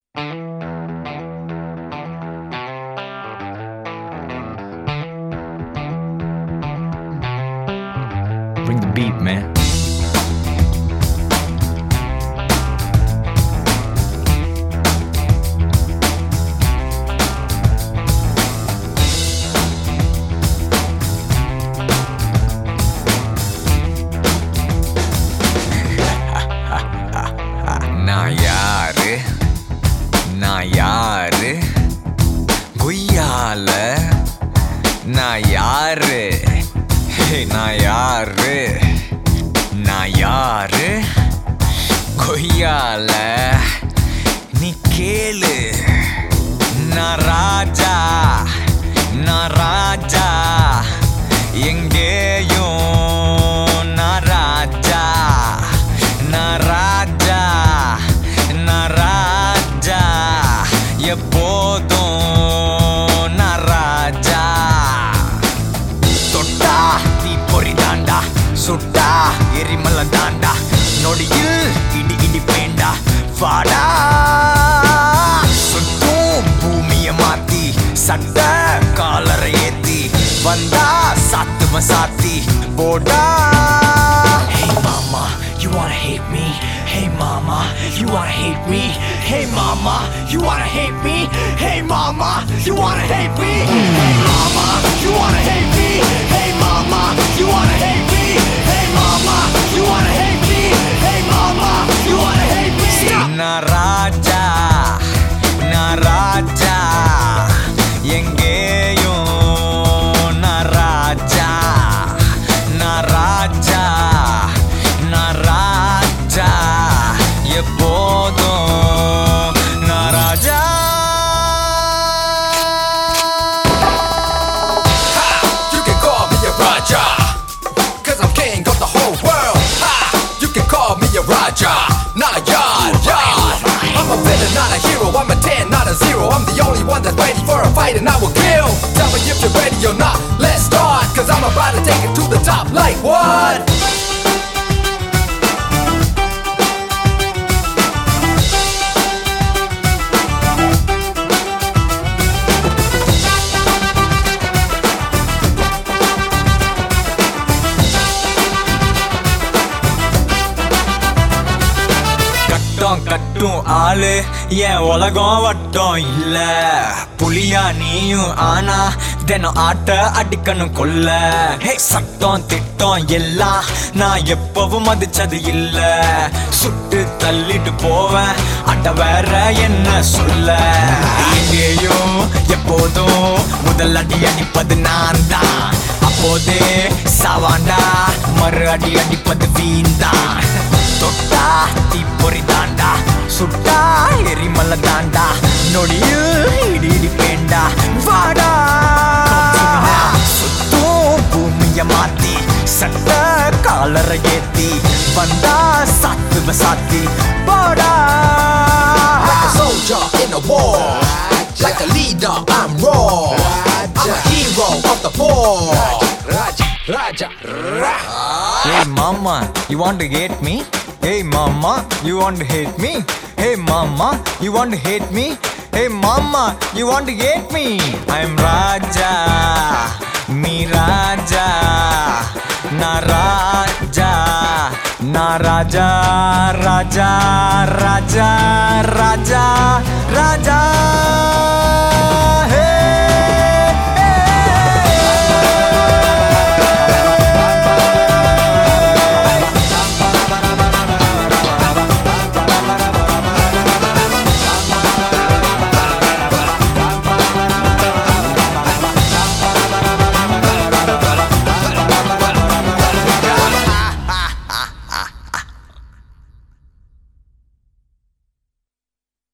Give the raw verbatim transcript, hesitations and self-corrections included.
Bring the beat, man. நான் யாரு நான் யாரு குய்யால நான் யாரு நான் யாரு நான் யாரு கொய்யால நீ கேளு நான் ராஜா நான் ராஜா எங்கேயும் நான் ராஜா நான் ராஜா நான் ராஜா எப்போதும் நான் ராஜா தொட்டா தீ பொறி தாண்டா சுட்டா எரிமலை தாண்டா நொடியில் இடி இடி பேண்டா வாடா சுட்டும் பூமிய மாத்தி சட்ட காலரை ஏத்தி வந்தா சாத்துவ சாத்தி போடா. Hey mama, you wanna hate me? Hey mama, you wanna hate me? Hey mama, you wanna hate me? Hey mama, you wanna hate me? Hey mama, you wanna hate me? Hey mama, you wanna hate me? Hey mama, you wanna hate me? Hey mama, you wanna hate me? Na raja, na raja, எங்கேயும் na raja, na raja, na raja, எப்போதும் na raja. You can call me a Raja, cause I'm king of the whole world. Ha! You can call me a Raja, not a yard, yard. I'm a villain, not a hero. I'm a ten, not a zero. I'm the only one that's ready for a fight and I will kill. Tell me if you're ready or not, let's start. Cause I'm about to take it to the top like what? கட்டம் கட்டும் ஆளு என் உலகம் வட்டம் இல்ல புலியா நீயும் ஆனா தினம் ஆட்ட அடிக்கணும் கொல்ல. ஹே சட்டம் திட்டம் எல்லாம் நான் எப்பவும் மதிச்சது இல்ல சுட்டு தள்ளிட்டு போவேன் அட்ட வேற என்ன சொல்ல. எங்கேயும் எப்போதும் முதல் அடி அடிப்பது நான் தான் அப்போதே சாவாண்டா மறு அடி அடிப்பது வீண்தான். தொட்டா தீ பொறி தாண்டா சுட்டா எரிமலை தாண்டா நொடியில் இடி இடி பேண்டா வாடா சுத்தும் பூமிய மாத்தி சட்ட காலரை ஏத்தி வந்தா சாத்துவ சாத்தி போடா. Like a soldier in a war, like a leader I'm raw. I'm a hero of the poor. Raja, Raja, Raja. Hey mama, you want to hate me? Hey mama, you want to hate me? Hey mama, you want to hate me? Hey mama, you want to hate me? I'm Raja, me Raja, na Raja, na Raja, Raja, Raja, Raja.